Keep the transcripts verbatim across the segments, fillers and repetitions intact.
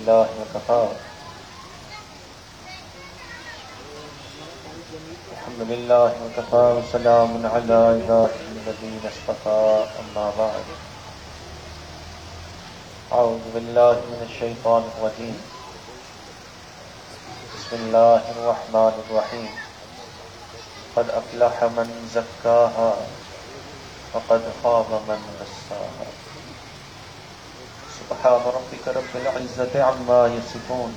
لله وكفى الحمد لله وكفى وسلام على عباده الذين اصطفى أما بعد أعوذ بالله من الشيطان الرجيم بسم الله الرحمن الرحيم قد أفلح من زكاها وقد خاب من دساها سبحان ربك رب العزة عما يصفون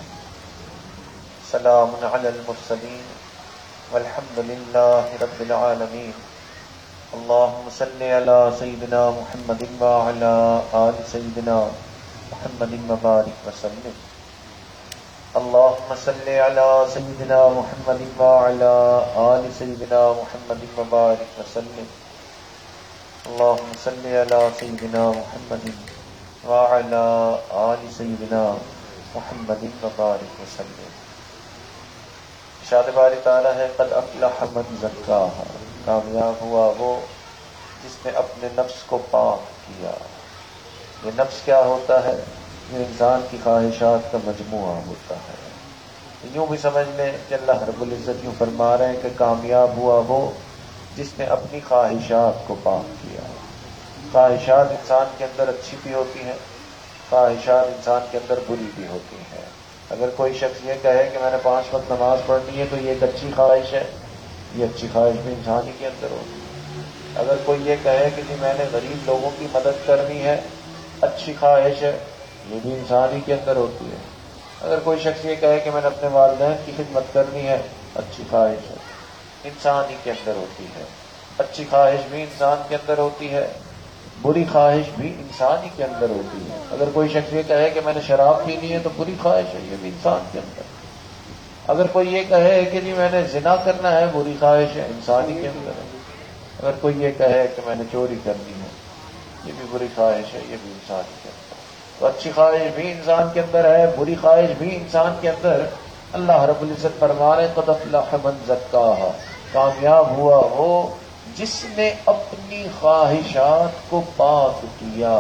سلام على المرسلين والحمد لله رب العالمين اللهم صل على سيدنا محمد وعلى آل سيدنا محمد وبارك وسلم اللهم صل على سيدنا محمد وعلى آل سيدنا محمد وبارك وسلم اللهم صل على سيدنا محمد وعلى آل سيدنا محمد وبارك وسلم. ارشاد باری تعالیٰ ہے قد افلح من زکاها، کامیاب ہوا وہ جس نے اپنے نفس کو پاک کیا. یہ نفس کیا ہوتا ہے؟ یہ انسان کی خواہشات کا مجموعہ ہوتا ہے. یوں بھی سمجھ لیں کہ اللہ رب العزت یوں فرما رہے ہیں کہ کامیاب ہوا وہ جس نے اپنی خواہشات کو پاک کیا. خواہشات انسان کے اندر اچھی بھی ہوتی ہیں، خواہشات انسان کے اندر بری بھی ہوتی ہیں. اگر کوئی شخص یہ کہے کہ میں نے پانچ وقت نماز پڑھنی ہے تو یہ ایک اچھی خواہش ہے، یہ اچھی خواہش بھی انسان ہی کے اندر ہوتی ہے. اگر کوئی یہ کہے کہ جی میں نے غریب لوگوں کی مدد کرنی ہے، اچھی خواہش ہے، یہ بھی انسان ہی کے اندر ہوتی ہے. اگر کوئی شخص یہ کہے کہ میں نے اپنے والدین کی خدمت کرنی ہے، اچھی خواہش ہے، انسان ہی کے اندر ہوتی ہے. اچھی خواہش بھی انسان کے اندر ہوتی ہے، بری خواہش بھی انسان ہی کے اندر ہوتی ہے. اگر کوئی شخص یہ کہے کہ میں نے شراب پینی ہے تو بری خواہش ہے، یہ بھی انسان کے اندر. اگر کوئی یہ کہے کہ جی میں نے زنا کرنا ہے، بری خواہش ہے، انسان ہی کے اندر ہے. اگر کوئی یہ کہے کہ میں نے چوری کرنی ہے، یہ بھی بری خواہش ہے، یہ بھی انسان ہی کے اندر. تو اچھی خواہش بھی انسان کے اندر ہے، بری خواہش بھی انسان کے اندر. اللہ رب العزت فرما رہے قد افلح من زکاها، کامیاب ہوا وہ جس نے اپنی خواہشات کو پاک کیا.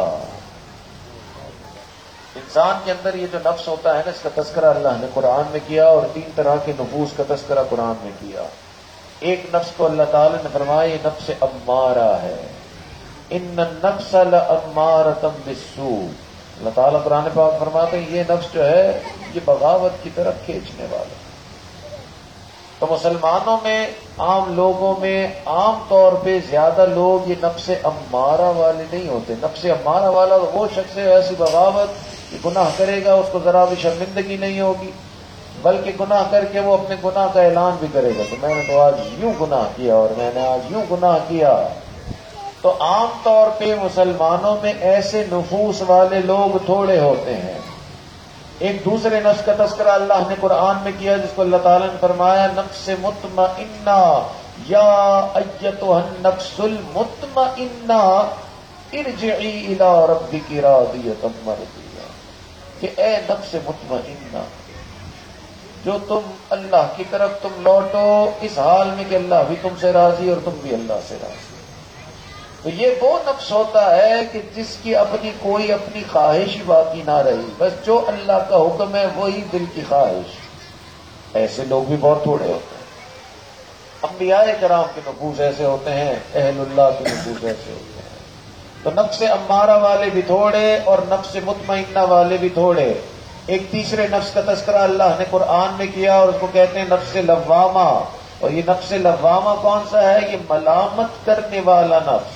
انسان کے اندر یہ جو نفس ہوتا ہے نا، اس کا تذکرہ اللہ نے قرآن میں کیا، اور تین طرح کے نفوس کا تذکرہ قرآن میں کیا. ایک نفس کو اللہ تعالی نے فرمایا یہ نفس امارہ ہے، ان النفس لامارۃ بالسوء. اللہ تعالیٰ قرآن پاک فرماتے ہیں یہ نفس جو ہے یہ بغاوت کی طرف کھینچنے والا. تو مسلمانوں میں، عام لوگوں میں عام طور پہ زیادہ لوگ یہ نفس امارہ والے نہیں ہوتے. نفس امارہ والا وہ شخص ہے ایسی بغاوت کہ گناہ کرے گا اس کو ذرا بھی شرمندگی نہیں ہوگی، بلکہ گناہ کر کے وہ اپنے گناہ کا اعلان بھی کرے گا کہ میں نے تو آج یوں گناہ کیا اور میں نے آج یوں گناہ کیا. تو عام طور پہ مسلمانوں میں ایسے نفوس والے لوگ تھوڑے ہوتے ہیں. ایک دوسرے نفس کا تذکرہ اللہ نے قرآن میں کیا جس کو اللہ تعالیٰ نے فرمایا نفس مطمئنہ یا ایتھا النفس المطمئنہ ارجعی الی ربک راضیۃ مرضیہ، کہ اے نفس مطمئنہ جو تم اللہ کی طرف تم لوٹو اس حال میں کہ اللہ بھی تم سے راضی اور تم بھی اللہ سے راضی. تو یہ وہ نفس ہوتا ہے کہ جس کی اپنی کوئی اپنی خواہش ہی باقی نہ رہی، بس جو اللہ کا حکم ہے وہی دل کی خواہش. ایسے لوگ بھی بہت تھوڑے ہوتے ہیں. انبیاء کرام کے نفوس ایسے ہوتے ہیں، اہل اللہ کے نفوس ایسے ہوتے ہیں. تو نفس امارہ والے بھی تھوڑے اور نفس مطمئنہ والے بھی تھوڑے. ایک تیسرے نفس کا تذکرہ اللہ نے قرآن میں کیا اور اس کو کہتے ہیں نفس لوامہ. اور یہ نفس لوامہ کون سا ہے؟ یہ ملامت کرنے والا نفس.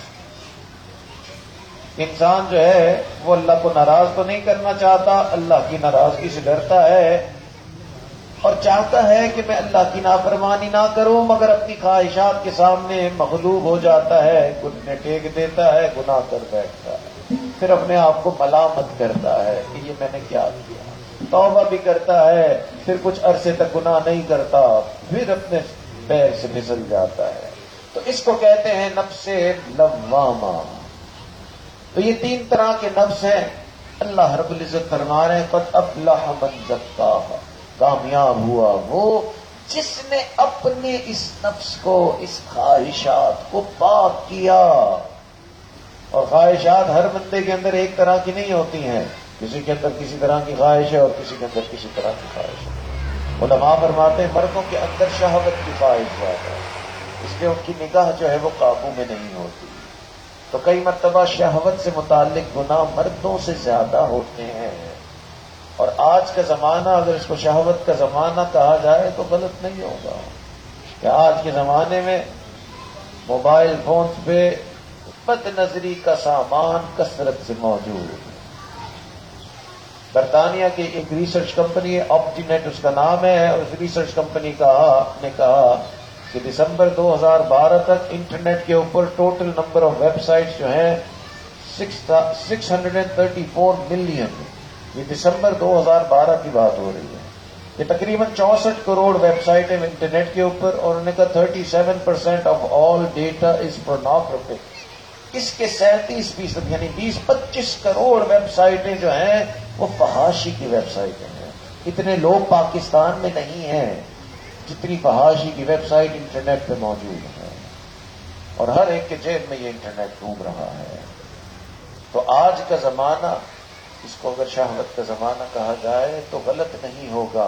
انسان جو ہے وہ اللہ کو ناراض تو نہیں کرنا چاہتا، اللہ کی ناراضگی سے ڈرتا ہے اور چاہتا ہے کہ میں اللہ کی نافرمانی نہ کروں، مگر اپنی خواہشات کے سامنے مغلوب ہو جاتا ہے، گھٹنے ٹیک دیتا ہے، گناہ کر بیٹھتا ہے، پھر اپنے آپ کو ملامت کرتا ہے کہ یہ میں نے کیا کیا. توبہ بھی کرتا ہے، پھر کچھ عرصے تک گناہ نہیں کرتا، پھر اپنے پیر سے پھسل جاتا ہے. تو اس کو کہتے ہیں نفس لوامہ. تو یہ تین طرح کے نفس ہیں. اللہ رب العزت فرما رہے ہیں قد افلح من زکاها، کامیاب ہوا وہ جس نے اپنے اس نفس کو، اس خواہشات کو پاک کیا. اور خواہشات ہر بندے کے اندر ایک طرح کی نہیں ہوتی ہیں. کسی کے اندر کسی طرح کی خواہش ہے اور کسی کے اندر کسی طرح کی خواہش ہے۔ علماء فرماتے ہیں مردوں کے اندر شہوت کی خواہش زیادہ ہے، اس لیے ان کی نگاہ جو ہے وہ قابو میں نہیں ہوتی، تو کئی مرتبہ شہوت سے متعلق گناہ مردوں سے زیادہ ہوتے ہیں۔ اور آج کا زمانہ اگر اس کو شہوت کا زمانہ کہا جائے تو غلط نہیں ہوگا، کہ آج کے زمانے میں موبائل فونز پہ بد نظری کا سامان کثرت سے موجود ہے۔ برطانیہ کی ایک ریسرچ کمپنی ہے، آپٹینیٹ اس کا نام ہے، اور اس ریسرچ کمپنی کا نے کہا کہ دسمبر دو ہزار بارہ تک انٹرنیٹ کے اوپر total number of web sites جو ہیں six hundred and thirty four million, یہ دسمبر دو ہزار بارہ کی بات ہو رہی ہے، یہ تقریباً چونسٹھ کروڑ ویب سائٹیں انٹرنیٹ کے اوپر، اور انہوں نے کہا thirty seven percent of all data is pornographic, اس کے سینتیس فیصد یعنی بیس پچیس کروڑ ویب سائٹیں جو ہیں وہ فحاشی کی ویب سائٹیں ہیں۔ اتنے لوگ پاکستان میں نہیں ہیں جتنی فحاشی کی ویب سائٹ انٹرنیٹ پہ موجود ہے، اور ہر ایک کے جیب میں یہ انٹرنیٹ گھوم رہا ہے۔ تو آج کا زمانہ، اس کو اگر شہوت کا زمانہ کہا جائے تو غلط نہیں ہوگا۔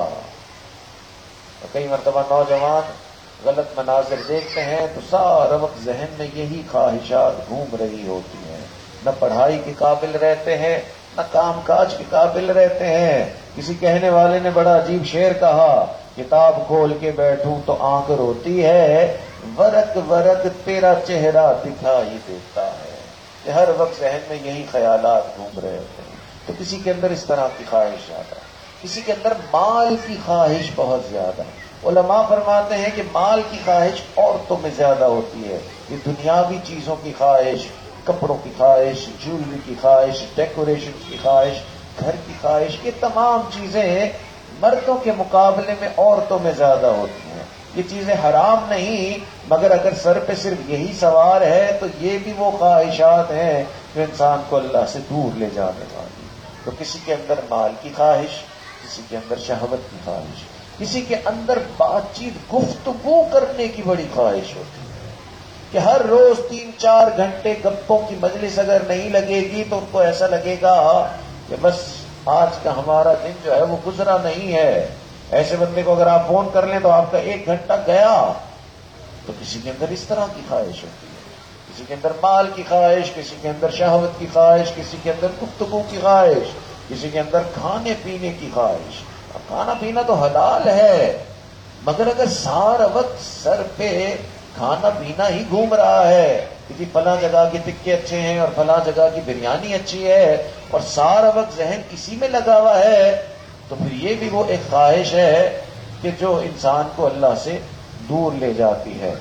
اور کئی مرتبہ نوجوان غلط مناظر دیکھتے ہیں تو سارا وقت ذہن میں یہی خواہشات گھوم رہی ہوتی ہیں، نہ پڑھائی کے قابل رہتے ہیں نہ کام کاج کے قابل رہتے ہیں۔ کسی کہنے والے نے بڑا عجیب شعر کہا، کتاب کھول کے بیٹھوں تو آنکھ روتی ہے، ورق ورق تیرا چہرہ دکھائی دیتا ہے، کہ ہر وقت ذہن میں یہی خیالات گھوم رہے ہوتے ہیں۔ تو کسی کے اندر اس طرح کی خواہش زیادہ، کسی کے اندر مال کی خواہش بہت زیادہ۔ علماء فرماتے ہیں کہ مال کی خواہش عورتوں میں زیادہ ہوتی ہے، یہ دنیاوی چیزوں کی خواہش، کپڑوں کی خواہش، جیولری کی خواہش، ڈیکوریشن کی خواہش، گھر کی خواہش، یہ تمام چیزیں مردوں کے مقابلے میں عورتوں میں زیادہ ہوتی ہیں۔ یہ چیزیں حرام نہیں، مگر اگر سر پہ صرف یہی سوار ہے تو یہ بھی وہ خواہشات ہیں جو انسان کو اللہ سے دور لے جانے والی۔ تو کسی کے اندر مال کی خواہش، کسی کے اندر شہوت کی خواہش، کسی کے اندر بات چیت گفتگو کرنے کی بڑی خواہش ہوتی ہے، کہ ہر روز تین چار گھنٹے گپوں کی مجلس اگر نہیں لگے گی تو ان کو ایسا لگے گا کہ بس آج کا ہمارا دن جو ہے وہ گزرا نہیں ہے۔ ایسے بندے کو اگر آپ فون کر لیں تو آپ کا ایک گھنٹہ گیا۔ تو کسی کے اندر اس طرح کی خواہش ہوتی ہے، کسی کے اندر مال کی خواہش، کسی کے اندر شہوت کی خواہش، کسی کے اندر گفتگو کی خواہش، کسی کے اندر کھانے پینے کی خواہش۔ اب کھانا پینا تو حلال ہے، مگر اگر سارا وقت سر پہ کھانا پینا ہی گھوم رہا ہے کہ جی فلاں جگہ کے ٹکے اچھے ہیں اور فلاں جگہ کی بریانی اچھی ہے، اور سارا وقت ذہن اسی میں لگا ہوا ہے، تو پھر یہ بھی وہ ایک خواہش ہے کہ جو انسان کو اللہ سے دور لے جاتی ہے۔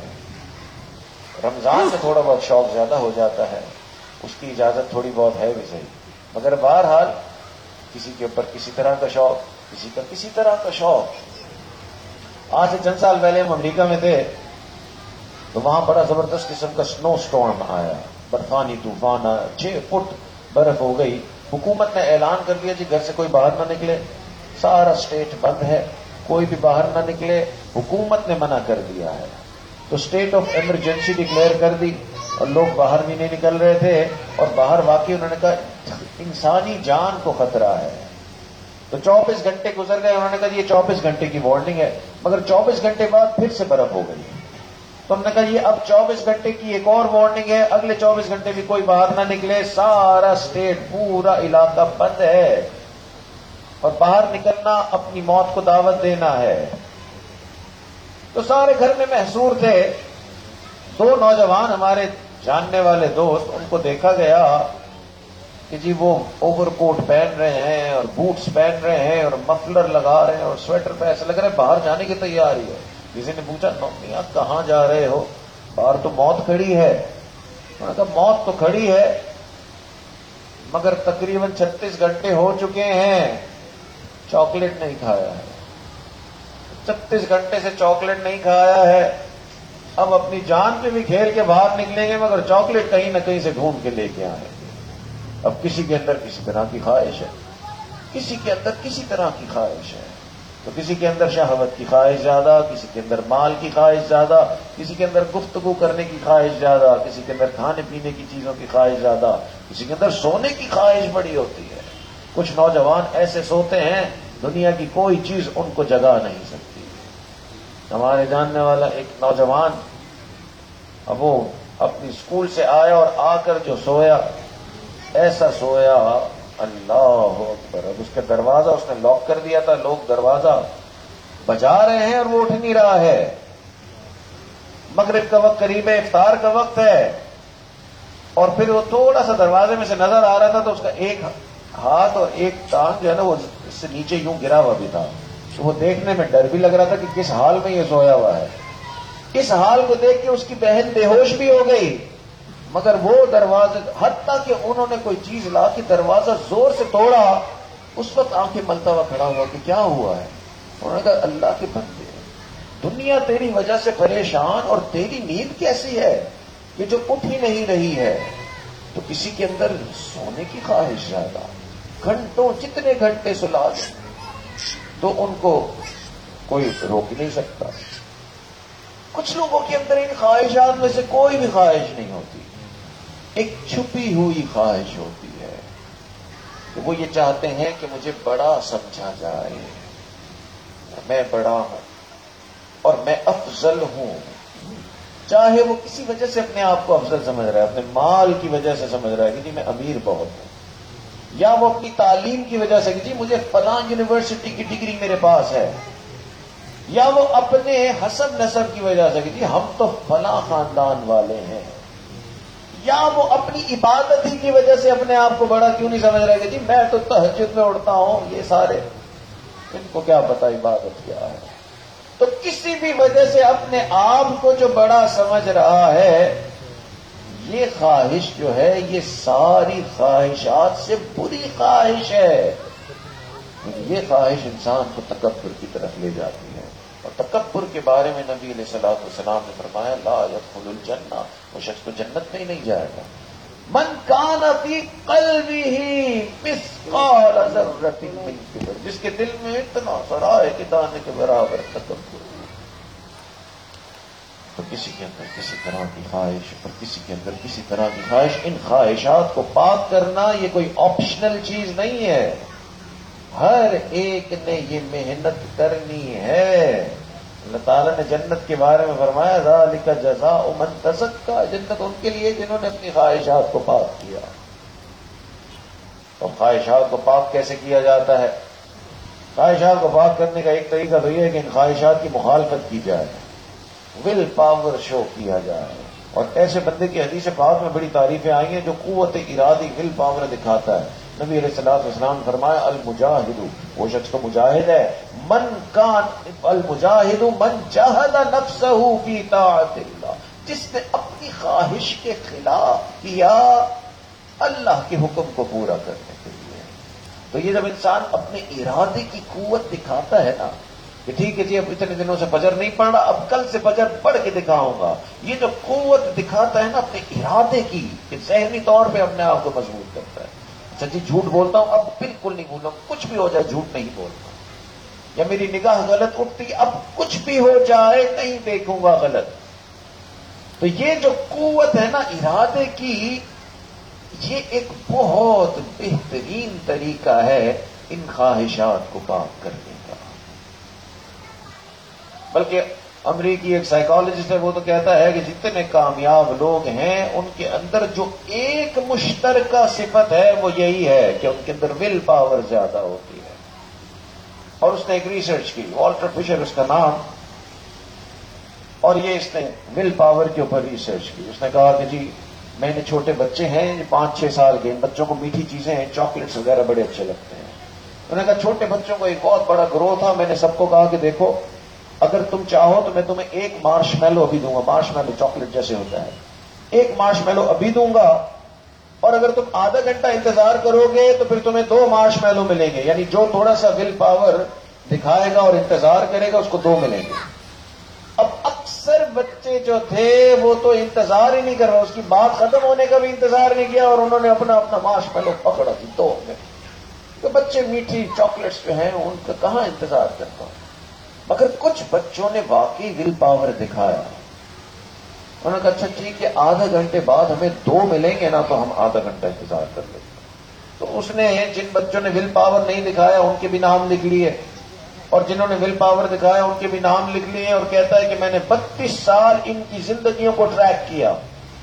رمضان میں تھوڑا بہت شوق زیادہ ہو جاتا ہے، اس کی اجازت تھوڑی بہت ہے بھی صحیح، مگر بہرحال کسی کے اوپر کسی طرح کا شوق، کسی کا کسی طرح کا شوق۔ آج سے چند سال پہلے ہم امریکہ میں تھے تو وہاں بڑا زبردست قسم کا سنو سٹارم آیا، برفانی طوفان آیا، چھ فٹ برف ہو گئی۔ حکومت نے اعلان کر دیا جی گھر سے کوئی باہر نہ نکلے، سارا اسٹیٹ بند ہے، کوئی بھی باہر نہ نکلے، حکومت نے منع کر دیا ہے۔ تو اسٹیٹ آف ایمرجنسی ڈکلیئر کر دی، اور لوگ باہر بھی نہیں نکل رہے تھے، اور باہر واقعی انہوں نے کہا انسانی جان کو خطرہ ہے۔ تو چوبیس گھنٹے گزر گئے، انہوں نے کہا یہ چوبیس گھنٹے کی وارننگ ہے، مگر چوبیس گھنٹے بعد پھر سے برف ہو گئی۔ تو ہم نے کہا یہ اب چوبیس گھنٹے کی ایک اور وارننگ ہے، اگلے چوبیس گھنٹے بھی کوئی باہر نہ نکلے، سارا اسٹیٹ پورا علاقہ بند ہے، اور باہر نکلنا اپنی موت کو دعوت دینا ہے۔ تو سارے گھر میں محصور تھے۔ دو نوجوان ہمارے جاننے والے دوست، ان کو دیکھا گیا کہ جی وہ اوور کوٹ پہن رہے ہیں اور بوٹس پہن رہے ہیں اور مفلر لگا رہے ہیں اور سویٹر پہ ایسا لگ رہا ہے باہر جانے کی تیاری ہے۔ کسی نے پوچھا میاں کہاں جا رہے ہو؟ باہر تو موت کھڑی ہے۔ انہوں نے کہا موت تو کھڑی ہے مگر تقریباً چھتیس گھنٹے ہو چکے ہیں، چاکلیٹ نہیں کھایا ہے، چھتیس گھنٹے سے چاکلیٹ نہیں کھایا ہے، اب اپنی جان پہ بھی کھیل کے باہر نکلیں گے مگر چاکلیٹ کہیں نہ کہیں سے ڈھونڈ کے لے کے آئیں گے۔ اب کسی کے اندر کسی طرح کی خواہش ہے، کسی کے اندر کسی طرح کی خواہش ہے۔ تو کسی کے اندر شہوت کی خواہش زیادہ، کسی کے اندر مال کی خواہش زیادہ، کسی کے اندر گفتگو کرنے کی خواہش زیادہ، کسی کے اندر کھانے پینے کی چیزوں کی خواہش زیادہ، کسی کے اندر سونے کی خواہش بڑی ہوتی ہے۔ کچھ نوجوان ایسے سوتے ہیں دنیا کی کوئی چیز ان کو جگا نہیں سکتی. ہمارے جاننے والا ایک نوجوان اب وہ اپنی اسکول سے آیا اور آ کر جو سویا ایسا سویا اللہ اکبر. اب اس کا دروازہ اس نے لاک کر دیا تھا, لوگ دروازہ بجا رہے ہیں اور وہ اٹھ نہیں رہا ہے. مغرب کا وقت قریب ہے, افطار کا وقت ہے, اور پھر وہ تھوڑا سا دروازے میں سے نظر آ رہا تھا تو اس کا ایک ہاتھ اور ایک ٹانگ جو ہے نا وہ اس سے نیچے یوں گرا ہوا بھی تھا. تو وہ دیکھنے میں ڈر بھی لگ رہا تھا کہ کس حال میں یہ سویا ہوا ہے. اس حال کو دیکھ کے اس کی بہن بے ہوش بھی ہو گئی, مگر وہ دروازے حتیٰ کہ انہوں نے کوئی چیز لا کے دروازہ زور سے توڑا, اس وقت آنکھیں ملتا ہوا کھڑا ہوا کہ کیا ہوا ہے. انہوں نے کہا اللہ کے بندے, دنیا تیری وجہ سے پریشان اور تیری نیند کیسی ہے کہ جو اٹھ ہی نہیں رہی ہے. تو کسی کے اندر سونے کی خواہش زیادہ, گھنٹوں جتنے گھنٹے سلا دیں تو ان کو کوئی روک نہیں سکتا. کچھ لوگوں کے اندر ان خواہشات میں سے کوئی بھی خواہش نہیں ہوتی, ایک چھپی ہوئی خواہش ہوتی ہے کہ وہ یہ چاہتے ہیں کہ مجھے بڑا سمجھا جائے, میں بڑا ہوں اور میں افضل ہوں. چاہے وہ کسی وجہ سے اپنے آپ کو افضل سمجھ رہا ہے, اپنے مال کی وجہ سے سمجھ رہا ہے کہ جی میں امیر بہت ہوں, یا وہ اپنی تعلیم کی وجہ سے کہ جی مجھے فلاں یونیورسٹی کی ڈگری میرے پاس ہے, یا وہ اپنے حسب نسب کی وجہ سے کہ جی ہم تو فلاں خاندان والے ہیں, یا وہ اپنی عبادت ہی کی وجہ سے اپنے آپ کو بڑا کیوں نہیں سمجھ رہا کہ جی میں تو تہجد میں اٹھتا ہوں, یہ سارے ان کو کیا پتا عبادت کیا ہے. تو کسی بھی وجہ سے اپنے آپ کو جو بڑا سمجھ رہا ہے, یہ خواہش جو ہے یہ ساری خواہشات سے بری خواہش ہے. یہ خواہش انسان کو تکبر کی طرف لے جاتی ہے, اور تکبر کے بارے میں نبی علیہ الصلوۃ والسلام نے فرمایا لا يدخل الجنہ, وہ شخص تو جنت میں ہی نہیں جائے گا. من کان فی قلبہ مثقال ذرۃ من کبر, جس کے دل میں اتنا سرائے کے دانے کے برابر تکبر, تو کسی کے اندر کسی طرح کی خواہش اور کسی کے اندر کسی طرح کی خواہش. ان خواہشات کو پاک کرنا یہ کوئی آپشنل چیز نہیں ہے, ہر ایک نے یہ محنت کرنی ہے. اللہ تعالیٰ نے جنت کے بارے میں فرمایا ذالک جزاء من تزکیٰ, جنت ان کے لیے جنہوں نے اپنی خواہشات کو پاک کیا. اور خواہشات کو پاک کیسے کیا جاتا ہے؟ خواہشات کو پاک کرنے کا ایک طریقہ تو یہ ہے کہ ان خواہشات کی مخالفت کی جائے, ول پاور شو کیا جائے. اور ایسے بندے کی حدیث پاک میں بڑی تعریفیں آئی ہیں جو قوت ارادی ول پاور دکھاتا ہے. نبی علیہ الصلوۃ والسلام نے فرمایا المجاہد, وہ شخص تو مجاہد ہے, من کان المجاہد من جاہد نفسہ فی طاعت اللہ, جس نے اپنی خواہش کے خلاف کیا اللہ کے حکم کو پورا کرنے کے لیے. تو یہ جب انسان اپنے ارادے کی قوت دکھاتا ہے نا کہ ٹھیک ہے جی اب اتنے دنوں سے فجر نہیں پڑھ رہا, اب کل سے فجر پڑھ کے دکھاؤں گا, یہ جو قوت دکھاتا ہے نا اپنے ارادے کی, کہ ذہنی طور پہ اپنے آپ کو مضبوط کرتا ہے. اچھا جی جھوٹ بولتا ہوں اب بالکل نہیں بولوں, کچھ بھی ہو جائے جھوٹ نہیں بولتا, یا میری نگاہ غلط اٹھتی اب کچھ بھی ہو جائے نہیں دیکھوں گا غلط. تو یہ جو قوت ہے نا ارادے کی, یہ ایک بہت بہترین طریقہ ہے ان خواہشات کو پاک کرنے کا. بلکہ امریکی ایک سائیکالوجسٹ ہے, وہ تو کہتا ہے کہ جتنے کامیاب لوگ ہیں ان کے اندر جو ایک مشترکہ صفت ہے وہ یہی ہے کہ ان کے اندر ول پاور زیادہ ہوتی ہے. اور اس نے ایک ریسرچ کی, والٹر فشر اس کا نام, اور یہ اس نے ول پاور کے اوپر ریسرچ کی. اس نے کہا کہ جی میں نے چھوٹے بچے ہیں پانچ چھ سال کے, ان بچوں کو میٹھی چیزیں ہیں, چاکلیٹس وغیرہ بڑے اچھے لگتے ہیں. انہوں نے کہا چھوٹے بچوں کو ایک بہت بڑا گروہ تھا, میں نے سب کو کہا کہ دیکھو اگر تم چاہو تو میں تمہیں ایک مارش میلو ابھی دوں گا, مارش میلو چاکلیٹ جیسے ہوتا ہے, ایک مارش میلو ابھی دوں گا, اور اگر تم آدھا گھنٹہ انتظار کرو گے تو پھر تمہیں دو مارش میلو ملیں گے, یعنی جو تھوڑا سا ول پاور دکھائے گا اور انتظار کرے گا اس کو دو ملیں گے. اب اکثر بچے جو تھے وہ تو انتظار ہی نہیں کر رہے, اس کی بات ختم ہونے کا بھی انتظار نہیں کیا, اور انہوں نے اپنا اپنا مارش میلو پکڑا تھی دو میں. تو بچے میٹھی چاکلیٹس جو ہیں ان کا کہاں انتظار کرتا ہوں, مگر کچھ بچوں نے واقعی ول پاور دکھایا. انہوں نے کہا اچھا ٹھیک ہے آدھا گھنٹے بعد ہمیں دو ملیں گے نا تو ہم آدھا گھنٹہ انتظار کر لیں گے. تو اس نے جن بچوں نے ول پاور نہیں دکھایا ان کے بھی نام لکھ لیے، اور جنہوں نے ول پاور دکھایا ان کے بھی نام لکھ لیے، اور کہتا ہے کہ میں نے بتیس سال ان کی زندگیوں کو ٹریک کیا،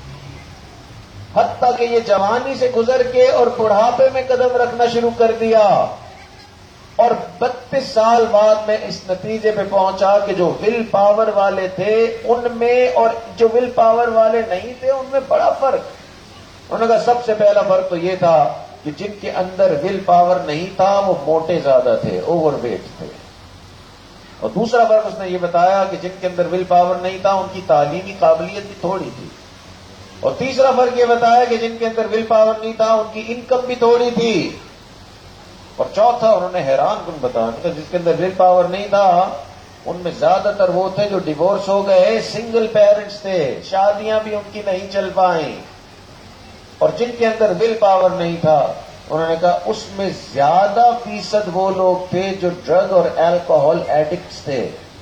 حتیٰ کہ یہ جوانی سے گزر کے اور بڑھاپے میں قدم رکھنا شروع کر دیا، اور بتیس سال بعد میں اس نتیجے پہ پہنچا کہ جو ول پاور والے تھے ان میں اور جو ول پاور والے نہیں تھے ان میں بڑا فرق۔ انہوں نے کہا سب سے پہلا فرق تو یہ تھا کہ جن کے اندر ول پاور نہیں تھا وہ موٹے زیادہ تھے، اوور ویٹ تھے، اور دوسرا فرق اس نے یہ بتایا کہ جن کے اندر ول پاور نہیں تھا ان کی تعلیمی قابلیت بھی تھوڑی تھی، اور تیسرا فرق یہ بتایا کہ جن کے اندر ول پاور نہیں تھا ان کی انکم بھی تھوڑی تھی، اور چوتھا انہوں نے حیران کن بتایا کہ جس کے اندر ول پاور نہیں تھا ان میں زیادہ تر وہ تھے جو ڈیورس ہو گئے، سنگل پیرنٹس تھے، شادیاں بھی ان کی نہیں چل پائیں، اور جن کے اندر ول پاور نہیں تھا انہوں نے کہا اس میں زیادہ فیصد وہ لوگ تھے جو ڈرگ اور الکوہول ایڈکٹس تھے،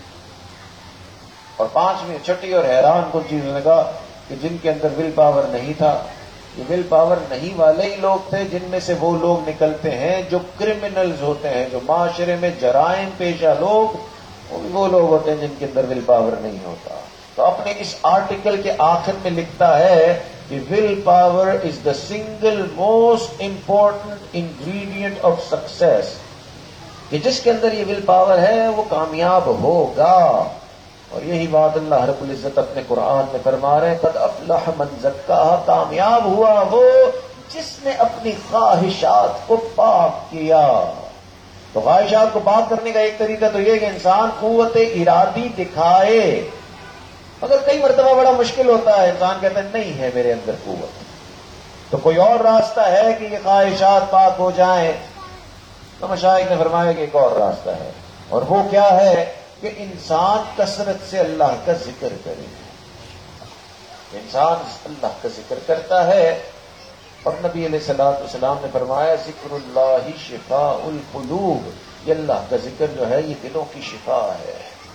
اور پانچویں چھٹی اور حیران کن چیز انہوں نے کہا کہ جن کے اندر ول پاور نہیں تھا یہ ول پاور نہیں والے ہی لوگ تھے جن میں سے وہ لوگ نکلتے ہیں جو کرمنلز ہوتے ہیں، جو معاشرے میں جرائم پیشہ لوگ، وہ بھی وہ لوگ ہوتے ہیں جن کے اندر ول پاور نہیں ہوتا۔ تو اپنے اس آرٹیکل کے آخر میں لکھتا ہے کہ will power is the single most important ingredient of success, کہ جس کے اندر یہ ول پاور ہے وہ کامیاب ہوگا، اور یہی بات اللہ رب العزت اپنے قرآن میں فرما رہے ہیں، قد افلح من زکاہا، کامیاب ہوا وہ جس نے اپنی خواہشات کو پاک کیا۔ تو خواہشات کو پاک کرنے کا ایک طریقہ تو یہ کہ انسان قوت ارادی دکھائے، مگر کئی مرتبہ بڑا مشکل ہوتا ہے، انسان کہتا ہے نہیں ہے میرے اندر قوت، تو کوئی اور راستہ ہے کہ یہ خواہشات پاک ہو جائیں؟ تو مشائخ نے فرمایا کہ ایک اور راستہ ہے، اور وہ کیا ہے کہ انسان کثرت سے اللہ کا ذکر کرے۔ انسان اللہ کا ذکر کرتا ہے، اور نبی علیہ الصلوۃ والسلام نے فرمایا ذکر اللہ شفاء القلوب، یہ اللہ کا ذکر جو ہے یہ دلوں کی شفا ہے۔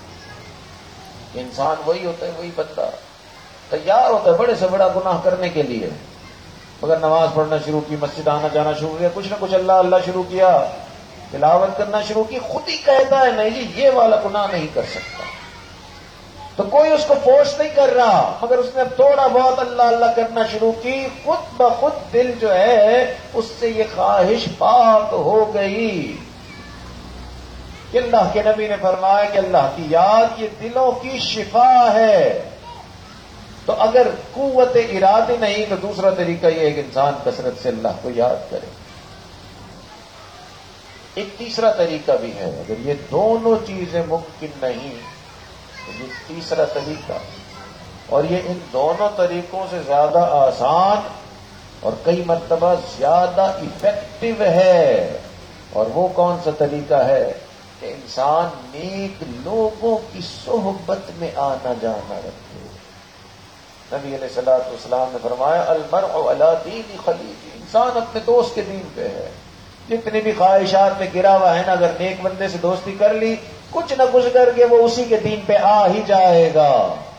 انسان وہی ہوتا ہے، وہی بندہ تیار ہوتا ہے بڑے سے بڑا گناہ کرنے کے لیے، مگر نماز پڑھنا شروع کی، مسجد آنا جانا شروع کیا، کچھ نہ کچھ اللہ اللہ شروع کیا، تلاوت کرنا شروع کی، خود ہی کہتا ہے نہیں جی یہ والا گناہ نہیں کر سکتا، تو کوئی اس کو فورس نہیں کر رہا، مگر اس نے اب تھوڑا بہت اللہ اللہ کرنا شروع کی، خود بخود دل جو ہے اس سے یہ خواہش پاک ہو گئی۔ کہ اللہ کے نبی نے فرمایا کہ اللہ کی یاد یہ دلوں کی شفا ہے۔ تو اگر قوت ارادی نہیں تو دوسرا طریقہ یہ ہے کہ انسان کثرت سے اللہ کو یاد کرے۔ ایک تیسرا طریقہ بھی ہے، اگر یہ دونوں چیزیں ممکن نہیں تو یہ تیسرا طریقہ، اور یہ ان دونوں طریقوں سے زیادہ آسان اور کئی مرتبہ زیادہ ایفیکٹو ہے، اور وہ کون سا طریقہ ہے کہ انسان نیک لوگوں کی صحبت میں آنا جانا رکھے۔ نبی علیہ الصلوۃ والسلام نے فرمایا المرء علی دین خلیلہ، انسان اپنے دوست کے دین پہ ہے۔ جتنی بھی خواہشات میں گرا ہوا ہے نا، اگر نیک بندے سے دوستی کر لی کچھ نہ کچھ کر کے وہ اسی کے دین پہ آ ہی جائے گا،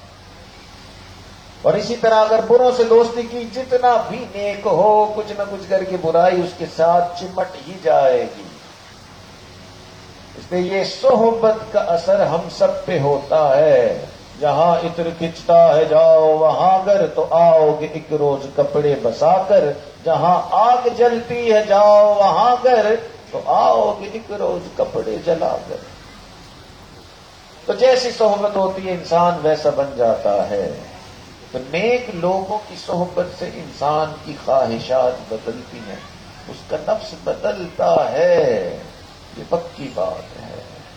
اور اسی طرح اگر بروں سے دوستی کی جتنا بھی نیک ہو کچھ نہ کچھ کر کے برائی اس کے ساتھ چمٹ ہی جائے گی۔ اس لیے یہ صحبت کا اثر ہم سب پہ ہوتا ہے۔ جہاں عطر کھچتا ہے جاؤ وہاں گر، تو آؤ گے ایک روز کپڑے بسا کر، جہاں آگ جلتی ہے جاؤ وہاں گر، تو آؤ گے ایک روز کپڑے جلا کر۔ تو جیسی صحبت ہوتی ہے انسان ویسا بن جاتا ہے۔ تو نیک لوگوں کی صحبت سے انسان کی خواہشات بدلتی ہیں، اس کا نفس بدلتا ہے، یہ پکی بات ہے۔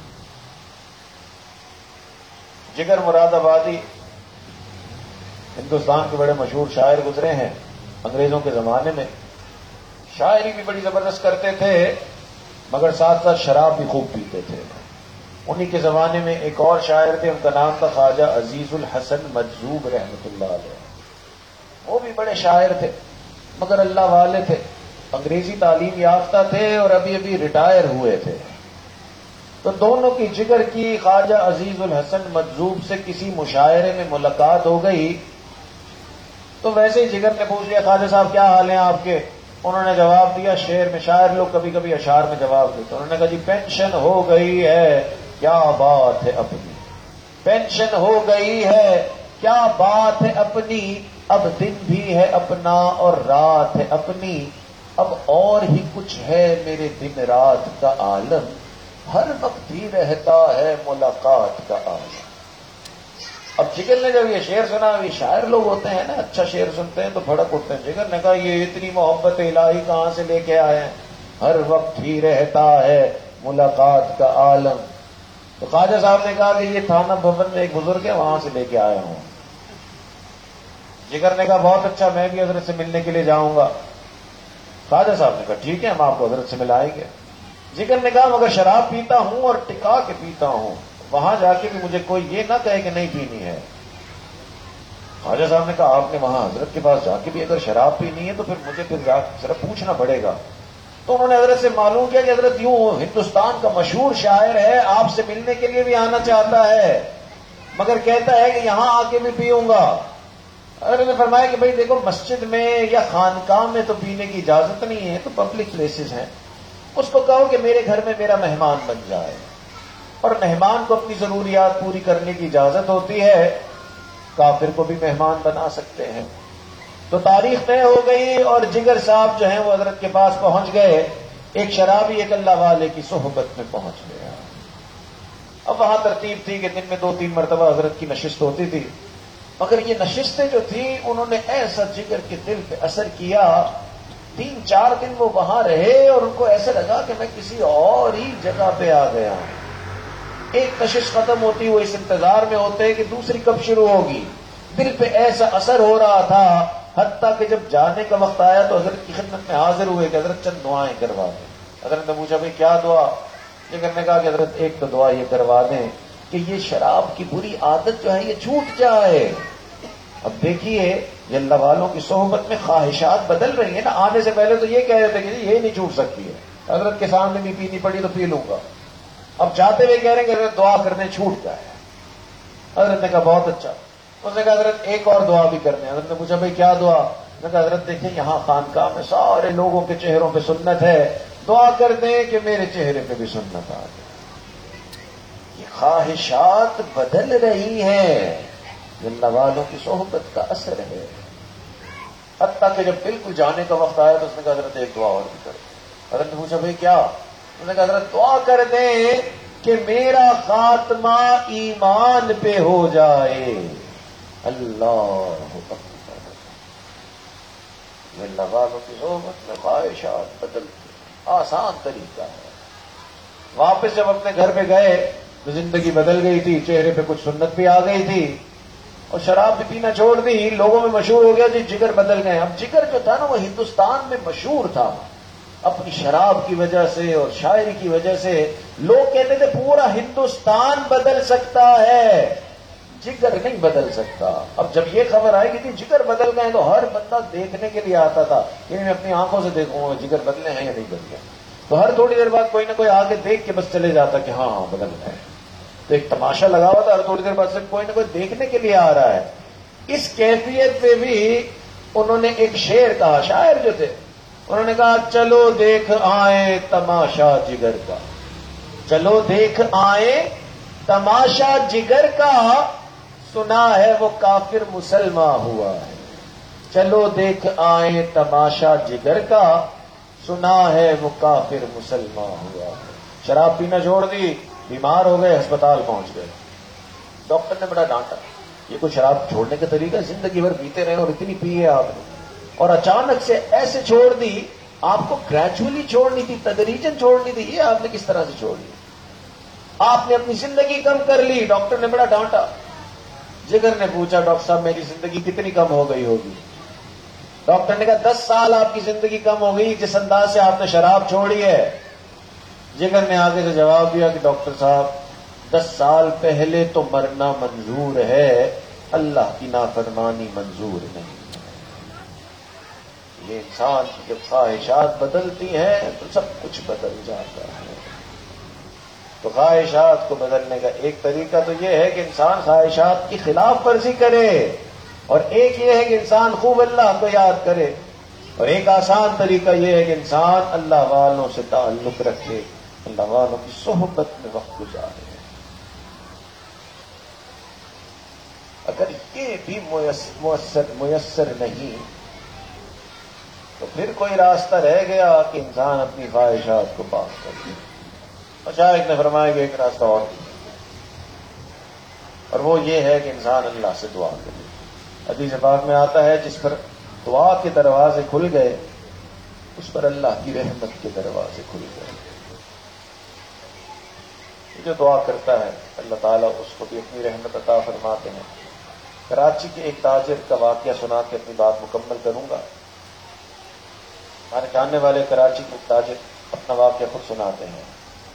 جگر مراد آبادی ہندوستان کے بڑے مشہور شاعر گزرے ہیں، انگریزوں کے زمانے میں شاعری بھی بڑی زبردست کرتے تھے، مگر ساتھ ساتھ شراب بھی خوب پیتے تھے۔ انہی کے زمانے میں ایک اور شاعر تھے، ان کا نام تھا خواجہ عزیز الحسن مجذوب رحمۃ اللہ علیہ۔ وہ بھی بڑے شاعر تھے مگر اللہ والے تھے، انگریزی تعلیم یافتہ تھے اور ابھی ابھی ریٹائر ہوئے تھے۔ تو دونوں کی جگر کی خواجہ عزیز الحسن مجذوب سے کسی مشاعرے میں ملاقات ہو گئی، تو ویسے ہی جگر نے پوچھ لیا خواجہ صاحب کیا حال ہیں آپ کے؟ انہوں نے جواب دیا شعر میں، شاعر لوگ کبھی کبھی اشعار میں جواب دیتے، انہوں نے کہا جی پینشن ہو گئی ہے کیا بات ہے اپنی، پینشن ہو گئی ہے کیا بات ہے اپنی، اب دن بھی ہے اپنا اور رات ہے اپنی، اب اور ہی کچھ ہے میرے دن رات کا عالم، ہر وقت ہی رہتا ہے ملاقات کا عالم۔ اب جگر نے جب یہ شعر سنا، یہ شاعر لوگ ہوتے ہیں نا، اچھا شعر سنتے ہیں تو بھڑک اٹھتے ہیں، جگر نے کہا یہ اتنی محبت الہی کہاں سے لے کے آئے ہیں، ہر وقت ہی رہتا ہے ملاقات کا عالم۔ تو خواجہ صاحب نے کہا کہ یہ تھانہ بھون میں ایک بزرگ ہے وہاں سے لے کے آیا ہوں۔ جگر نے کہا بہت اچھا، میں بھی حضرت سے ملنے کے لیے جاؤں گا۔ خواجہ صاحب نے کہا ٹھیک ہے ہم آپ کو حضرت سے ملائیں گے۔ جگر نے کہا مگر شراب پیتا ہوں اور ٹکا کے پیتا ہوں، وہاں جا کے بھی مجھے کوئی یہ نہ کہے کہ نہیں پینی ہے۔ خواجہ صاحب نے کہا آپ نے وہاں حضرت کے پاس جا کے بھی اگر شراب پینی ہے تو پھر مجھے پھر صرف پوچھنا پڑے گا۔ تو انہوں نے حضرت سے معلوم کیا کہ حضرت یوں ہندوستان کا مشہور شاعر ہے، آپ سے ملنے کے لیے بھی آنا چاہتا ہے مگر کہتا ہے کہ یہاں آ کے بھی پیوں گا۔ حضرت نے فرمایا کہ بھائی دیکھو مسجد میں یا خانقاہ میں تو پینے کی اجازت نہیں ہے، تو پبلک پلیسز ہیں، اس کو کہو کہ میرے گھر میں میرا مہمان بن جائے، اور مہمان کو اپنی ضروریات پوری کرنے کی اجازت ہوتی ہے، کافر کو بھی مہمان بنا سکتے ہیں۔ تو تاریخ طے ہو گئی اور جگر صاحب جو ہیں وہ حضرت کے پاس پہنچ گئے، ایک شرابی ایک اللہ والے کی صحبت میں پہنچ گیا۔ اب وہاں ترتیب تھی کہ دن میں دو تین مرتبہ حضرت کی نشست ہوتی تھی، مگر یہ نشستیں جو تھیں انہوں نے ایسا جگر کے دل پہ اثر کیا، تین چار دن وہ وہاں رہے اور ان کو ایسا لگا کہ میں کسی اور ہی جگہ پہ آ گیا ہوں۔ ایک نشست ختم ہوتی وہ اس انتظار میں ہوتے کہ دوسری کب شروع ہوگی، دل پہ ایسا اثر ہو رہا تھا، حتیٰ کہ جب جانے کا وقت آیا تو حضرت کی خدمت میں حاضر ہوئے کہ حضرت چند دعائیں کروا دیں۔ حضرت نے پوچھا بھائی کیا دعا؟ جگر نے کہا کہ حضرت ایک تو دعا یہ کروا دیں کہ یہ شراب کی بری عادت جو ہے یہ چھوٹ جائے۔ اب دیکھیے یہ اللہ والوں کی صحبت میں خواہشات بدل رہی ہیں نا، آنے سے پہلے تو یہ کہہ رہے تھے کہ یہ نہیں چھوٹ سکتی ہے، حضرت کے سامنے بھی پینی پڑی تو پی لوں گا، اب جاتے ہوئے کہہ رہے ہیں کہ حضرت دعا کرنے چھوٹ جائے۔ حضرت نے کہا بہت اچھا۔ اس نے کہا حضرت ایک اور دعا بھی کرنے۔ حضرت نے پوچھا بھائی کیا دعا؟ نے کہا حضرت دیکھیں یہاں خانقاہ میں سارے لوگوں کے چہروں پہ سنت ہے، دعا کر دیں کہ میرے چہرے پہ بھی سنت آ جائے۔ یہ خواہشات بدل رہی ہیں، اللہ والوں کی صحبت کا اثر ہے۔ حتیٰ کہ جب بالکل جانے کا وقت آیا تو اس نے کہا حضرت ایک دعا اور بھی کر۔ حضرت نے پوچھا بھائی کیا؟ اس نے کہا حضرت دعا کر دیں کہ میرا خاتمہ ایمان پہ ہو جائے۔ اللہ اکبر۔ اللہ والوں کی صحبت میں خواہشات بدلتی، آسان طریقہ ہے۔ واپس جب اپنے گھر پہ گئے تو زندگی بدل گئی تھی، چہرے پہ کچھ سنت بھی آ گئی تھی اور شراب بھی پینا چھوڑ دی، لوگوں میں مشہور ہو گیا جی جگر بدل گئے۔ اب جگر جو تھا نا وہ ہندوستان میں مشہور تھا اپنی شراب کی وجہ سے اور شاعری کی وجہ سے، لوگ کہتے تھے پورا ہندوستان بدل سکتا ہے، جگر نہیں بدل سکتا۔ اب جب یہ خبر آئی کہ جگر بدل گئے تو ہر بندہ دیکھنے کے لیے آتا تھا کہ میں اپنی آنکھوں سے دیکھوں گا جگر بدلے ہیں یا نہیں بدلے، تو ہر تھوڑی دیر بعد کوئی نہ کوئی آگے دیکھ کے بس چلے جاتا کہ ہاں ہاں بدل گئے، تو ایک تماشا لگا ہوا تھا، ہر تھوڑی دیر بعد سے کوئی نہ کوئی دیکھنے کے لیے آ رہا ہے۔ اس کیفیت پہ بھی انہوں نے ایک شعر کہا، شاعر جو تھے انہوں نے کہا چلو دیکھ آئے تماشا جگر کا، چلو دیکھ آئے تماشا جگر کا، سنا ہے وہ کافر مسلمان ہوا ہے، چلو دیکھ آئے تماشا جگر کا، سنا ہے وہ کافر مسلمان ہوا ہے۔ شراب پینا چھوڑ دی، بیمار ہو گئے، ہسپتال پہنچ گئے، ڈاکٹر نے بڑا ڈانٹا، یہ کوئی شراب چھوڑنے کا طریقہ، زندگی بھر پیتے رہے اور اتنی پی ہے آپ نے، اور اچانک سے ایسے چھوڑ دی، آپ کو گریجولی چھوڑنی تھی، تدریجن چھوڑنی تھی، یہ آپ نے کس طرح سے چھوڑ لی؟ آپ نے اپنی زندگی کم کر لی، ڈاکٹر نے بڑا ڈانٹا۔ جگر نے پوچھا ڈاکٹر صاحب میری زندگی کتنی کم ہو گئی ہوگی؟ ڈاکٹر نے کہا دس سال آپ کی زندگی کم ہو گئی جس انداز سے آپ نے شراب چھوڑی ہے۔ جگر نے آگے سے جواب دیا کہ ڈاکٹر صاحب دس سال پہلے تو مرنا منظور ہے، اللہ کی نافرمانی منظور نہیں۔ یہ انسان کی جب خواہشات بدلتی ہیں تو سب کچھ بدل جاتا ہے۔ تو خواہشات کو بدلنے کا ایک طریقہ تو یہ ہے کہ انسان خواہشات کی خلاف ورزی کرے، اور ایک یہ ہے کہ انسان خوب اللہ کو یاد کرے۔ اور ایک آسان طریقہ یہ ہے کہ انسان اللہ والوں سے تعلق رکھے، اللہ والوں کی صحبت میں وقت گزارے۔ اگر یہ بھی میسر میسر نہیں تو پھر کوئی راستہ رہ گیا کہ انسان اپنی خواہشات کو پاس کر دے۔ اور شاید نے فرمایا کہ ایک راستہ اور بھی، اور وہ یہ ہے کہ انسان اللہ سے دعا کرے۔ حدیث پاک میں آتا ہے جس پر دعا کے دروازے کھل گئے اس پر اللہ کی رحمت کے دروازے کھل گئے۔ جو دعا کرتا ہے اللہ تعالیٰ اس کو بھی اپنی رحمت عطا فرماتے ہیں۔ کراچی کے ایک تاجر کا واقعہ سنا کے اپنی بات مکمل کروں گا۔ ہمارے جاننے والے کراچی کے تاجر اپنا واقعہ خود سناتے ہیں۔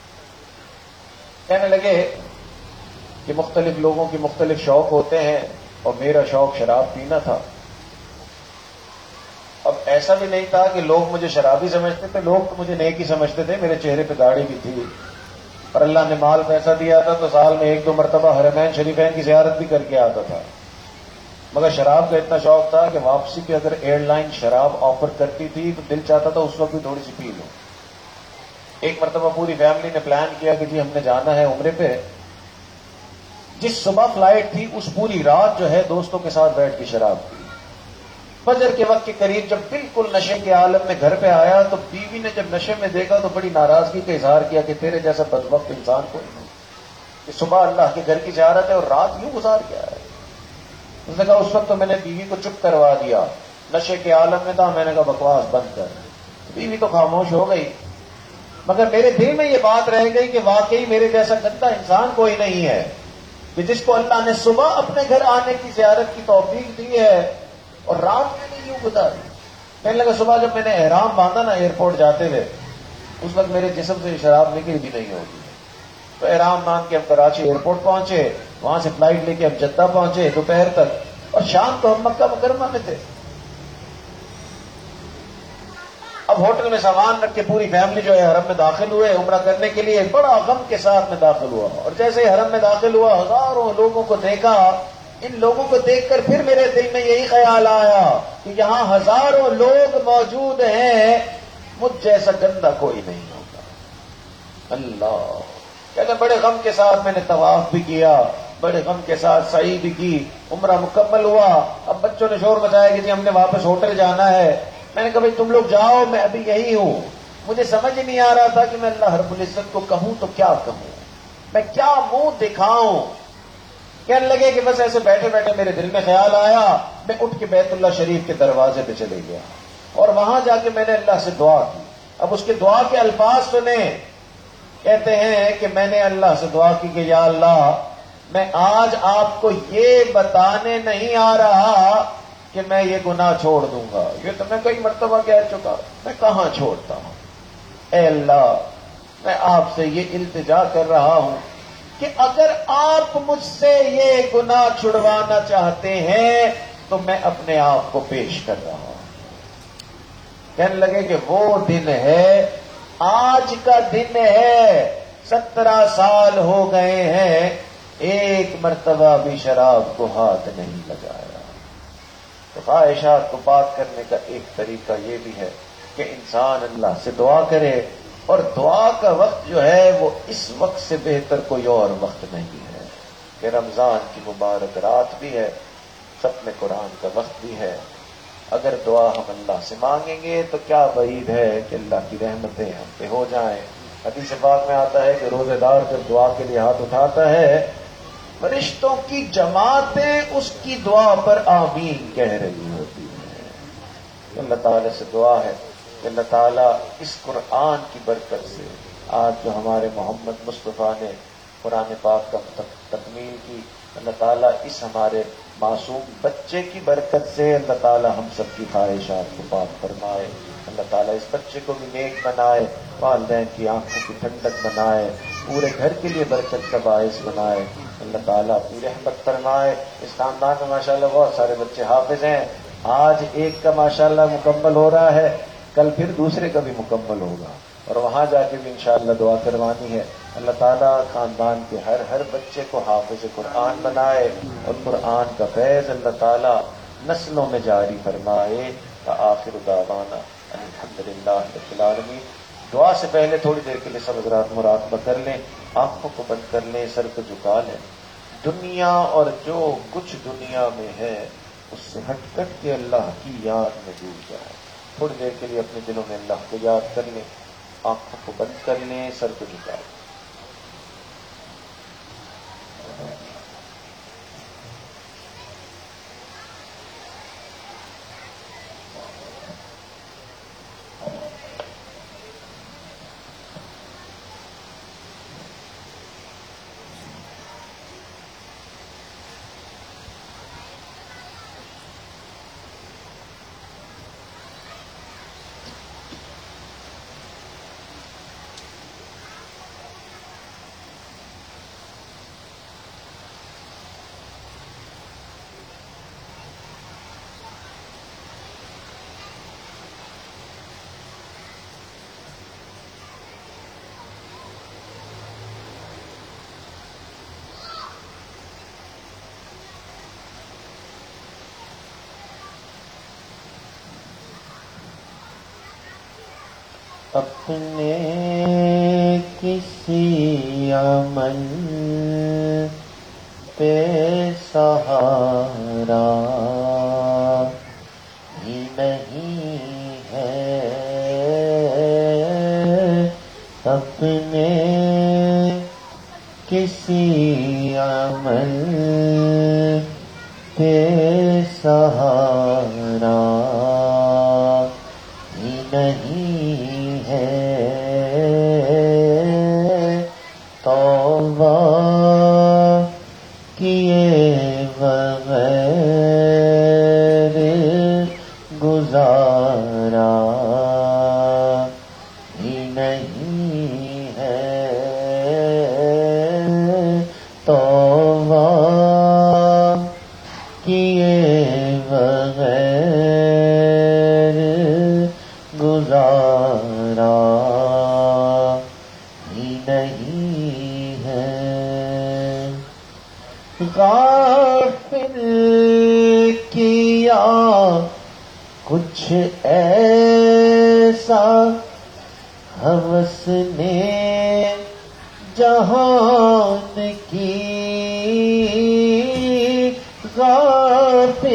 کہنے لگے کہ مختلف لوگوں کی مختلف شوق ہوتے ہیں اور میرا شوق شراب پینا تھا۔ اب ایسا بھی نہیں تھا کہ لوگ مجھے شرابی سمجھتے تھے، لوگ تو مجھے نیکی سمجھتے تھے، میرے چہرے پہ داڑھی بھی تھی اور اللہ نے مال پیسہ دیا تھا تو سال میں ایک دو مرتبہ حرمین شریفین کی زیارت بھی کر کے آتا تھا۔ مگر شراب کا اتنا شوق تھا کہ واپسی پہ اگر ایئر لائن شراب آفر کرتی تھی تو دل چاہتا تھا اس وقت بھی تھوڑی سی پی لوں۔ ایک مرتبہ پوری فیملی نے پلان کیا کہ جی ہم نے جانا ہے عمرے پہ۔ جس صبح فلائٹ تھی اس پوری رات جو ہے دوستوں کے ساتھ بیٹھ کے شراب پی۔ فجر کے وقت کے قریب جب بالکل نشے کے عالم میں گھر پہ آیا تو بیوی نے جب نشے میں دیکھا تو بڑی ناراضگی کا اظہار کیا کہ تیرے جیسا بدبخت انسان کوئی نہیں کہ صبح اللہ کے گھر کی زیارت ہے اور رات یوں گزار گیا ہے۔ اس نے کہا اس وقت تو میں نے بیوی کو چپ کروا دیا، نشے کے عالم میں تھا، میں نے کہا بکواس بند کر۔ بیوی تو خاموش ہو گئی، مگر میرے دل میں یہ بات رہ گئی کہ واقعی میرے جیسا گندا انسان کوئی نہیں ہے کہ جس کو اللہ نے صبح اپنے گھر آنے کی زیارت کی توفیق دی ہے اور رات میں نے یوں گزاری۔ کہنے لگا صبح جب میں نے احرام باندھا نا ایئرپورٹ جاتے ہوئے اس وقت میرے جسم سے شراب نکل بھی نہیں ہوگی۔ تو احرام باندھ کے ہم کراچی ایئرپورٹ پہنچے، وہاں سے فلائٹ لے کے ہم جدہ پہنچے دوپہر تک، اور شام کو ہم مکہ مکرمہ میں تھے۔ اب ہوٹل میں سامان رکھ کے پوری فیملی جو ہے حرم میں داخل ہوئے عمرہ کرنے کے لیے، بڑا غم کے ساتھ میں داخل ہوا، اور جیسے ہی حرم میں داخل ہوا ہزاروں لوگوں کو دیکھا۔ ان لوگوں کو دیکھ کر پھر میرے دل میں یہی خیال آیا کہ یہاں ہزاروں لوگ موجود ہیں، مجھ جیسا گندا کوئی نہیں ہوگا۔ اللہ کہتے بڑے غم کے ساتھ میں نے طواف بھی کیا، بڑے غم کے ساتھ سعی بھی کی، عمرہ مکمل ہوا۔ اب بچوں نے شور مچایا کہ جی ہم نے واپس ہوٹل جانا ہے۔ میں نے کہا بھائی تم لوگ جاؤ، میں ابھی یہی ہوں۔ مجھے سمجھ نہیں آ رہا تھا کہ میں اللہ رب العزت کو کہوں تو کیا کہوں، میں کیا منہ دکھاؤں۔ کہنے لگے کہ بس ایسے بیٹھے بیٹھے میرے دل میں خیال آیا، میں اٹھ کے بیت اللہ شریف کے دروازے پہ چلے گیا اور وہاں جا کے میں نے اللہ سے دعا کی۔ اب اس کے دعا کے الفاظ سنیں، کہتے ہیں کہ میں نے اللہ سے دعا کی کہ یا اللہ میں آج آپ کو یہ بتانے نہیں آ رہا کہ میں یہ گناہ چھوڑ دوں گا، یہ تو میں کئی مرتبہ کہہ چکا، میں کہاں چھوڑتا ہوں۔ اے اللہ میں آپ سے یہ التجا کر رہا ہوں کہ اگر آپ مجھ سے یہ گناہ چھڑوانا چاہتے ہیں تو میں اپنے آپ کو پیش کر رہا ہوں۔ کہنے لگے کہ وہ دن ہے، آج کا دن ہے، سترہ سال ہو گئے ہیں، ایک مرتبہ بھی شراب کو ہاتھ نہیں لگایا۔ تو خواہشات کو پاک کرنے کا ایک طریقہ یہ بھی ہے کہ انسان اللہ سے دعا کرے، اور دعا کا وقت جو ہے وہ اس وقت سے بہتر کوئی اور وقت نہیں ہے کہ رمضان کی مبارک رات بھی ہے، ختم قرآن کا وقت بھی ہے۔ اگر دعا ہم اللہ سے مانگیں گے تو کیا بعید ہے کہ اللہ کی رحمتیں ہم پہ ہو جائیں۔ حدیث پاک میں آتا ہے کہ روزے دار جب دعا کے لیے ہاتھ اٹھاتا ہے فرشتوں کی جماعتیں اس کی دعا پر آمین کہہ رہی ہوتی ہیں۔ اللہ تعالیٰ سے دعا ہے کہ اللہ تعالیٰ اس قرآن کی برکت سے آج جو ہمارے محمد مصطفیٰ نے قرآن پاک کا تکمیل کی، اللہ تعالیٰ اس ہمارے معصوم بچے کی برکت سے اللہ تعالیٰ ہم سب کی خواہشات کو پاک فرمائے۔ اللہ تعالیٰ اس بچے کو بھی نیک بنائے، والدین کی آنکھوں کی ٹھنڈک بنائے، پورے گھر کے لیے برکت کا باعث بنائے۔ اللہ تعالیٰ اپنی رحمت فرمائے۔ اس خاندان میں ماشاءاللہ بہت سارے بچے حافظ ہیں، آج ایک کا ماشاءاللہ مکمل ہو رہا ہے، کل پھر دوسرے کا بھی مکمل ہوگا، اور وہاں جا کے بھی انشاءاللہ دعا کروانی ہے۔ اللہ تعالیٰ خاندان کے ہر ہر بچے کو حافظ قرآن بنائے، اور قرآن کا فیض اللہ تعالیٰ نسلوں میں جاری فرمائے۔ آخر دعوانا الحمدللہ رب العالمین. دعا سے پہلے تھوڑی دیر کے لیے سب حضرات مراقبہ کر لیں، آنکھوں کو بند کر لیں، سر کو جھکا لیں. دنیا اور جو کچھ دنیا میں ہے اس سے ہٹ کٹ کے اللہ کی یاد میں ڈوب جائیں. تھوڑی دیر کے لیے اپنے دلوں میں اللہ کو یاد کر لیں، آنکھوں کو بند کر لیں، سر کو جھکا لیں. اپنے کسی عمل پہ سہارا ہی نہیں ہے، اپنے کسی عمل پہ سہارا ہی نہیں ہے. توبہ کیے بغیر گزارا ہی نہیں ہے. توبہ کیے بغیر گزارا ہی نہیں ہے. غافل کیا کچھ ایسا ہوس نے جہان کی، غافل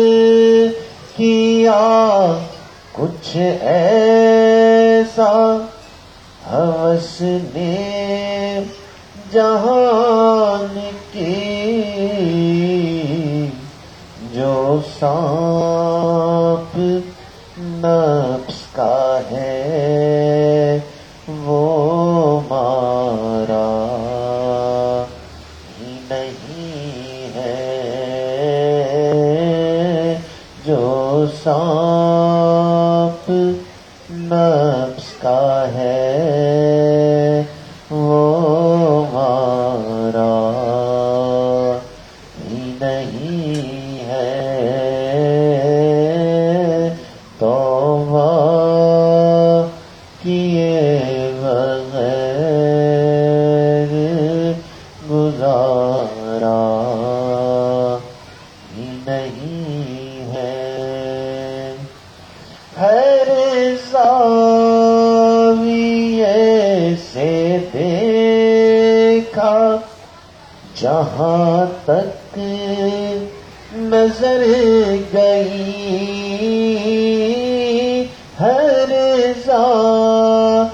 کیا کچھ ایسا ہوس نے جہان کی، جو سانپ نفس کا ہے وہ مارا ہی نہیں ہے. جو سانپ نفس کا ہے وہ مارا ہی نہیں ہے. توبہ کیے بغیر گزارا ہی نہیں ہے. ہر زاویے سے دیکھا جہاں تک نظر گئی، ہر زاویے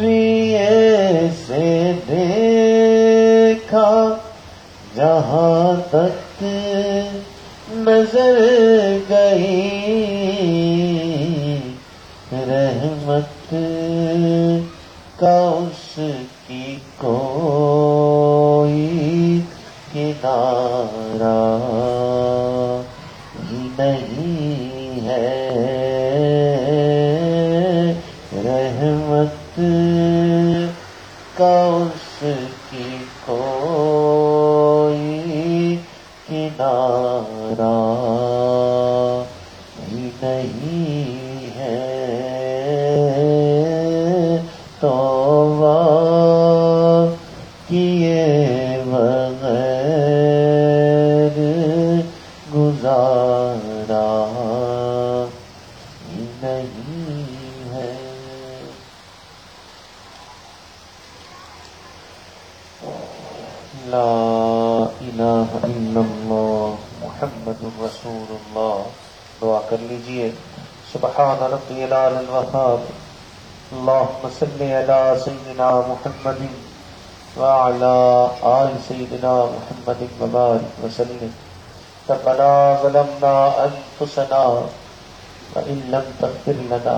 سے دیکھا جہاں تک نظر گئی، رحمت کا اس کی کوئی کنارہ ہی نہیں ہے. رحمت کا اس کی کوئی کنارہ ہی نہیں ہے. توبہ کیے بغیر گزارا ہی الہ الا اللہ محمد رسول اللہ. دعا کر لیجئے. سبحان ربی العلی الوہاب. اللہم صلی علی سیدنا محمد وعلى آل سيدنا محمد وبارك وسلم. ربنا ظلمنا أنفسنا وإن لم تغفر لنا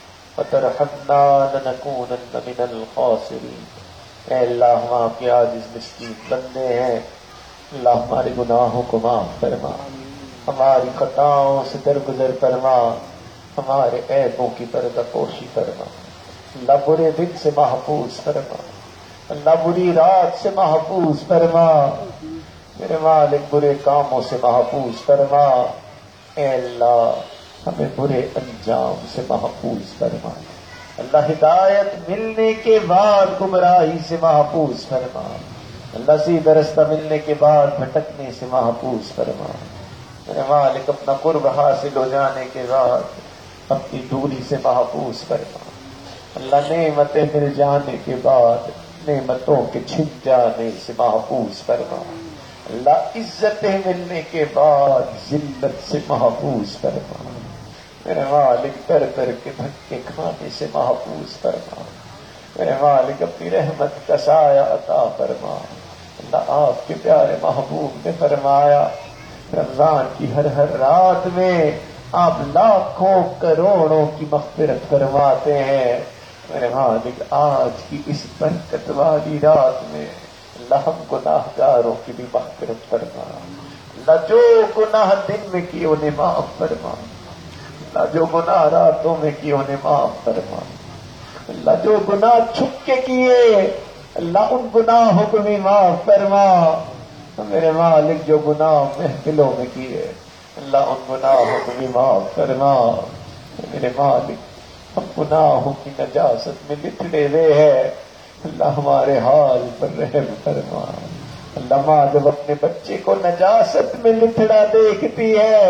وترحمنا لنكونن من الخاسرين. اے اللہ ہم آپ کے عاجز مسکین بندے ہیں. اللہ ہمارے گناہوں کو معاف فرما, ہماری خطاؤں سے درگزر فرما, ہمارے عیبوں کی پردہ پوشی فرما. اللہ برے دن سے محفوظ فرما, اللہ بری رات سے محفوظ فرما. میرے مالک برے کاموں سے محفوظ فرما. اے اللہ ہمیں برے انجام سے محفوظ فرما. اللہ ہدایت ملنے کے بعد گمراہی سے محفوظ فرما. اللہ سیدھا رستہ ملنے کے بعد بھٹکنے سے محفوظ فرما. میرے مالک اپنا قرب حاصل ہو جانے کے بعد اپنی دوری سے محفوظ فرما. اللہ نعمتیں مل جانے کے بعد نعمتوں کے چھن جانے سے محفوظ فرما. اللہ عزتیں ملنے کے بعد ذلت سے محفوظ فرما. میرے مالک در در کے دھکے کھانے سے محفوظ فرما. میرے مالک اپنی رحمت کا سایہ عطا فرما. اللہ آپ کے پیارے محبوب نے فرمایا رمضان کی ہر ہر رات میں آپ لاکھوں کروڑوں کی مغفرت فرماتے ہیں. میرے مالک آج کی اس برکت والی رات میں اللہ ہم گناہ گاروں کی بھی مغفرت فرما. اللہ جو گناہ دن میں کیے انہیں معاف فرما. اللہ جو گناہ راتوں میں کیے انہیں معاف فرما. اللہ جو گناہ چھپ کے کیے اللہ ان گناہوں کو بھی معاف فرما. میرے مالک جو گناہ محفلوں میں کیے اللہ ان گناہوں کو بھی معاف فرما. میرے مالک ہم گناہوں کی نجاست میں لتڑے ہوئے ہیں. اللہ ہمارے حال پر رحم فرما. اللہ ماں جب اپنے بچے کو نجاست میں لتڑا دیکھتی ہے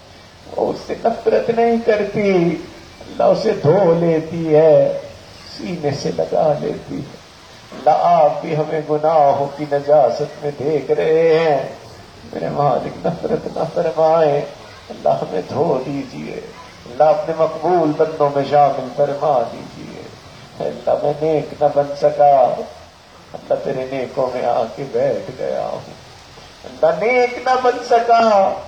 وہ اس سے نفرت نہیں کرتی. اللہ اسے دھو لیتی ہے, سینے سے لگا لیتی ہے. اللہ آپ بھی ہمیں گناہوں کی نجاست میں دیکھ رہے ہیں. میرے مالک نفرت نہ فرمائے. اللہ ہمیں دھو دیجیے. اللہ اپنے مقبول بندوں میں شامل فرما دیجیے. اللہ میں نیک نہ بن سکا, اللہ تیرے نیکوں میں آ کے بیٹھ گیا ہوں. اللہ نیک نہ بن سکا,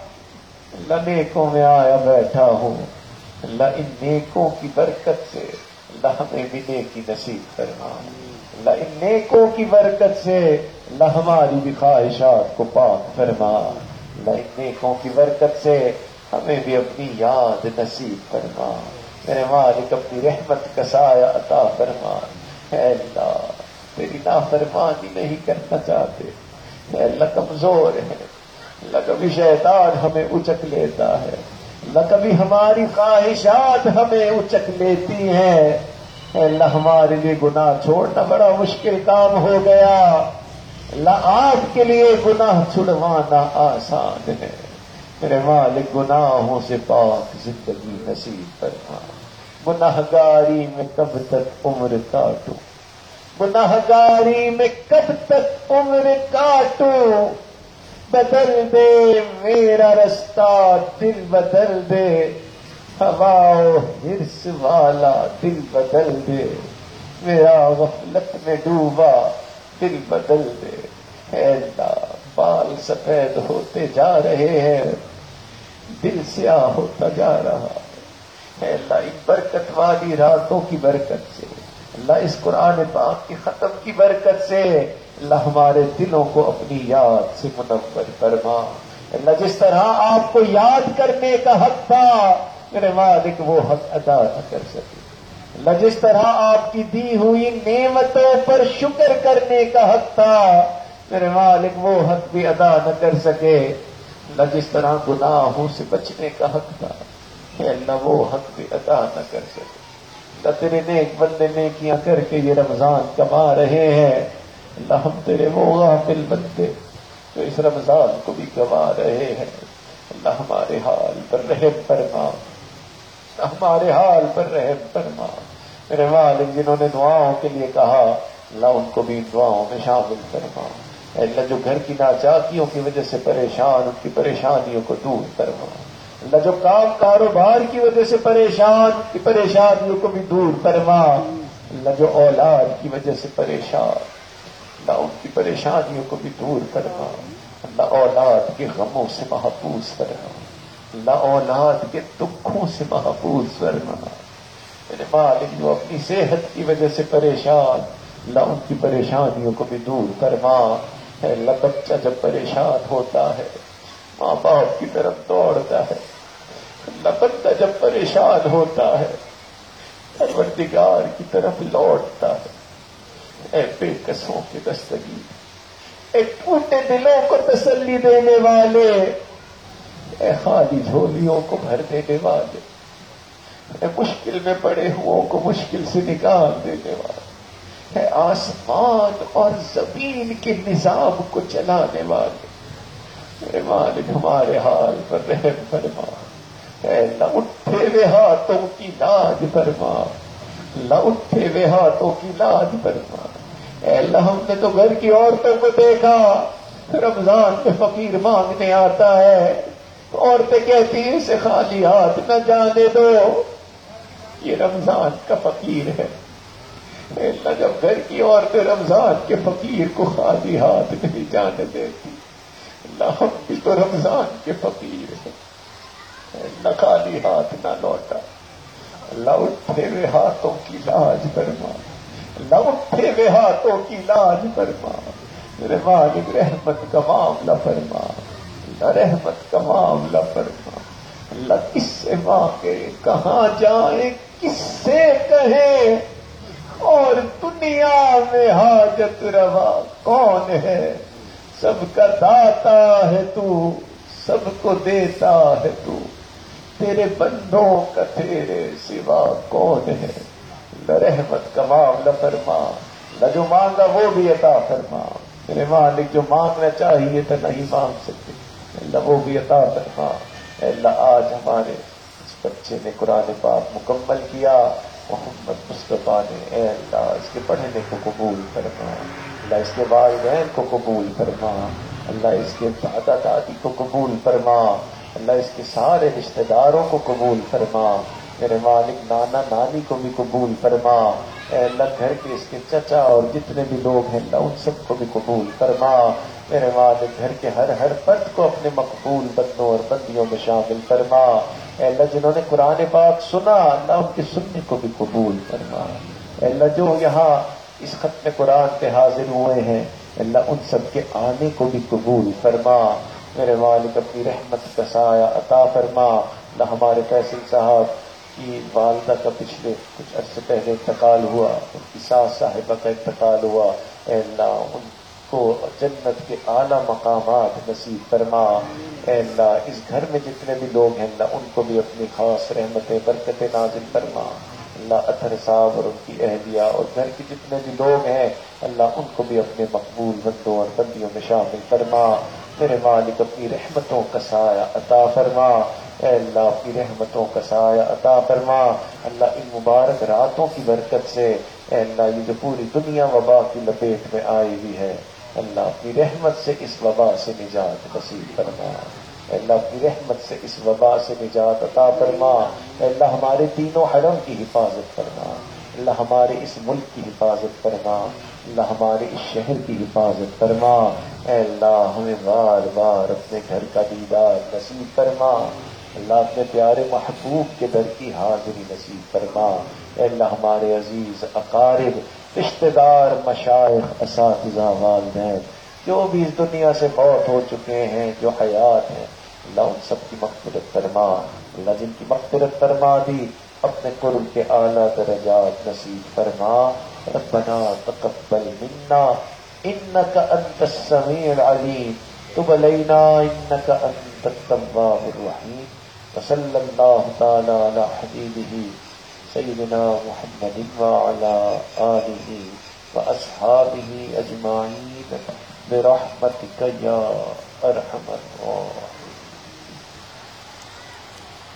اللہ نیکوں میں آیا بیٹھا ہوں. اللہ ان نیکوں کی برکت سے اللہ ہمیں بھی نیکی نصیب فرما. اللہ ان نیکوں کی برکت سے اللہ ہماری بھی خواہشات کو پاک فرما. اللہ ان نیکوں کی برکت سے ہمیں بھی اپنی یاد نصیب فرما. میرے مالک اپنی رحمت کا سایہ عطا فرما. اے اللہ تیری نافرمانی نہیں کرنا چاہتے. اے اللہ کمزور ہے. اللہ کبھی شیطان ہمیں اچک لیتا ہے. اللہ کبھی ہماری خواہشات ہمیں اچک لیتی ہیں. اے اللہ ہمارے لیے گناہ چھوڑنا بڑا مشکل کام ہو گیا. اللہ آپ کے لیے گناہ چھڑوانا آسان ہے. میرے مالک گناہوں سے پاک زندگی نصیب فرما. گناہگاری میں کب تک عمر کاٹوں, گناہگاری میں کب تک عمر کاٹوں. بدل دے میرا رستہ دل بدل دے, ہوا ہرس والا دل بدل دے. میرا غفلت میں ڈوبا دل بدل دے. اے اللہ بال سفید ہوتے جا رہے ہیں, دل سیاہ ہوتا جا رہا. اے اللہ ان برکت والی راتوں کی برکت سے, اللہ اس قرآن پاک کی ختم کی برکت سے اللہ ہمارے دلوں کو اپنی یاد سے منور فرما. اللہ جس طرح آپ کو یاد کرنے کا حق تھا میرے مالک وہ حق ادا نہ کر سکے. اللہ جس طرح آپ کی دی ہوئی نعمتوں پر شکر کرنے کا حق تھا میرے مالک وہ حق بھی ادا نہ کر سکے. اللہ جس طرح گناہوں سے بچنے کا حق تھا کہ اللہ وہ حق بھی ادا نہ کر سکے. اللہ تیرے نیک بندے نیکیاں کر کے یہ رمضان کما رہے ہیں. اللہ ہم تیرے وہ غافل بندے جو اس رمضان کو بھی گوا رہے ہیں. اللہ ہمارے حال پر رحم فرما, ہمارے حال پر رحم فرما. میرے مالک جنہوں نے دعاؤں کے لیے کہا اللہ ان کو بھی دعاؤں میں شامل فرما. اے اللہ جو گھر کی ناچاکیوں کی وجہ سے پریشان، ان کی پریشانیوں کو دور فرما۔ اللہ جو کام کاروبار کی وجہ سے پریشان، ان کی پریشانیوں کو بھی دور فرما۔ اللہ جو اولاد کی وجہ سے پریشان، اللہ ان کی پریشانیوں کو بھی دور فرما۔ اللہ اولاد کے غموں سے محفوظ فرما، اللہ اولاد کے دکھوں سے محفوظ فرما۔ میرے مالک جو اپنی صحت کی وجہ سے پریشان، اللہ ان کی پریشانیوں کو بھی دور فرما۔ اے اللہ بچہ جب پریشان ہوتا ہے ماں باپ کی طرف دوڑتا ہے، اللہ بندہ جب پریشان ہوتا ہے پروردگار کی طرف لوٹتا ہے۔ اے بے کسوں کے دستگیر، اے ٹوٹے دلوں کو تسلی دینے والے، اے خالی جھولیوں کو بھر دینے والے، اے مشکل میں پڑے ہوں کو مشکل سے نکال دینے والے، اے آسمان اور زمین کے نظام کو چلانے والے، میرے مالک ہمارے حال پر رحم فرما۔ اے اللہ اٹھے ہوئے ہاتھوں کی لاج فرما، اللہ اٹھے ہوئے ہاتھوں کی لاج فرما۔ اے اللہ ہم نے تو گھر کی عورتوں کو دیکھا رمضان میں فقیر مانگنے آتا ہے، عورتیں کہتی ہیں اسے خالی ہاتھ نہ جانے دو، یہ رمضان کا فقیر ہے۔ اے اللہ جب گھر کی عورتیں رمضان کے فقیر کو خالی ہاتھ نہیں جانے دیتی، اللہ ہم بھی تو رمضان کے فقیر ہیں، اے اللہ خالی ہاتھ نہ لوٹا۔ اللہ اٹھے ہوئے ہاتھوں کی لاج فرما، اللہ اٹھے ہوئے ہاتھوں کی لاج فرما۔ میرے مالک رحمت کا معاملہ فرما، اللہ رحمت کا معاملہ فرما۔ اللہ کس سے مانگے، کہاں جائیں، کس سے کہیں، اور دنیا میں حاجت روا کون ہے؟ سب کا داتا ہے تو، سب کو دیتا ہے تو، تیرے بندوں کا تیرے سوا کون ہے؟ اللہ رحمت کا معاملہ فرما، اللہ جو مانگا وہ بھی عطا فرما۔ میرے مالک جو مانگنا چاہیے تو نہیں مانگ سکتے، اللہ وہ بھی عطا فرما۔ اے اللہ آج ہمارے اس بچے نے قرآن پاک مکمل کیا، محمد مصطفیٰ نے، اے اللہ اس کے پڑھنے کو قبول فرما، اللہ اس کے والدین کو قبول فرما، اللہ اس کے دادا دادی کو قبول فرما، اللہ اس کے سارے رشتہ داروں کو قبول فرما، میرے مالک نانا نانی کو بھی قبول فرما، اے اللہ گھر کے اس کے چچا اور جتنے بھی لوگ ہیں اللہ ان سب کو بھی قبول فرما، میرے مالک گھر کے ہر ہر فرد کو اپنے مقبول بندوں اور بندیوں میں شامل فرما، اے اللہ جنہوں نے قرآن پاک سنا اللہ ان کے سننے کو بھی قبول فرما، اے اللہ جو یہاں اس ختم قرآن پہ حاضر ہوئے ہیں اللہ ان سب کے آنے کو بھی قبول فرما، میرے مالک اپنی رحمت کا سایہ عطا فرما۔ اللہ ہمارے فیصل صاحب کی والدہ کا پچھلے کچھ عرصے پہلے انتقال ہوا، ان کی ساس صاحبہ کا انتقال ہوا، اے اللہ ان کو جنت کے اعلیٰ مقامات نصیب فرما، اے اللہ اس گھر میں جتنے بھی لوگ ہیں اللہ ان کو بھی اپنی خاص رحمت برکت نازل فرما، اللہ اطہر صاحب اور ان کی اہلیہ اور گھر کے جتنے بھی لوگ ہیں اللہ ان کو بھی اپنے مقبول بندوں اور بندیوں میں شامل فرما، میرے مالک اپنی رحمتوں کا سایہ عطا فرما، اے اللہ اپنی رحمتوں کا سایہ عطا فرما، اللہ ان مبارک راتوں کی برکت سے اے اللہ یہ جو پوری دنیا وبا کی لپیٹ میں آئی ہوئی ہے اللہ اپنی رحمت سے اس وبا سے نجات نصیب فرما، اے اللہ اپنی رحمت سے اس وبا سے نجات عطا فرما، اے اللہ ہمارے تینوں حرم کی حفاظت فرما، اللہ ہمارے اس ملک کی حفاظت فرما، اللہ ہمارے اس شہر کی حفاظت فرما، اے اللہ ہمیں بار بار اپنے گھر کا دیدار نصیب فرما، اللہ اپنے پیارے محبوب کے در کی حاضری نصیب فرما، اے اللہ ہمارے عزیز اقارب رشتہ دار مشائخ اساتذہ والدین جو بھی اس دنیا سے فوت ہو چکے ہیں جو حیات ہیں اللہ ان سب کی مغفرت فرما، اللہ جن کی مغفرت فرما دی اپنے قرب کے اعلیٰ درجات نصیب فرما، ربنا تقبل منا انك انت السميع العليم تب علينا انك انت التواب الرحيم، وصلى الله تعالى على حبيبه سيدنا محمد وعلى آله وأصحابه أجمعين برحمتك يا أرحم الراحمين۔